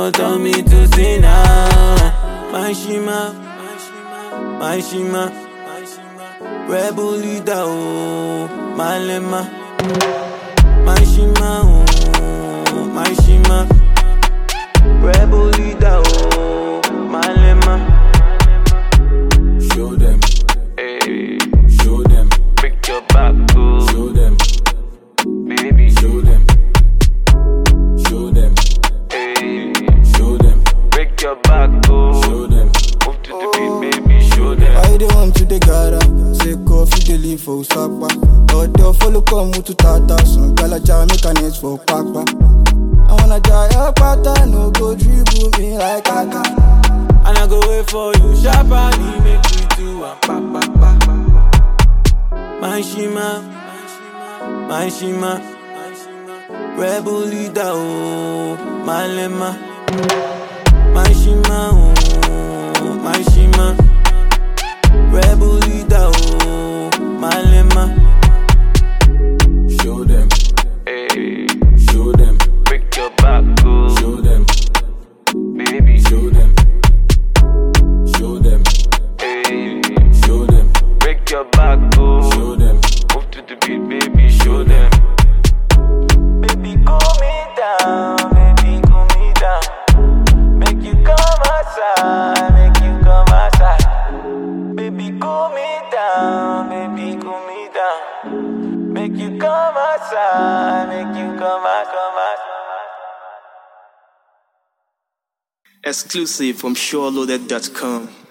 don't tell me to say now. My Shima, my Shima, rebel leader, oh, my Lema. My Shima, oh, my Shima, rebel leader, oh, my Lema. Show them, Hey, show them, break your back, oh, show them, baby. show them, show them, Hey, show them, break your back, oh, show them. move to the beat, baby, show them. I dey want to the gara, say coffee dey live for Usapa. But they follow come to Tata, some gala Jamaicans for Papa. I wanna try a pattern, no go dribble me like Kaka. And I go wait for you, sharply make we do a pa pa pa. My Shima, my Shima, rebel leader, oh, my Lema. My Shima, oh, my Shima, rebel leader, oh, my Lema. Show them, Hey, show them, break your back, oh, show them, baby. show them, show them, Hey, show them, break your back, oh, show them, move to the beat, baby, show them. Baby, cool me down, baby, cool me down. Make you come outside, make you come outside. Baby, cool me down, baby, cool me down. Make you come outside, make you come out, come out. Exclusive from SureLoaded.com.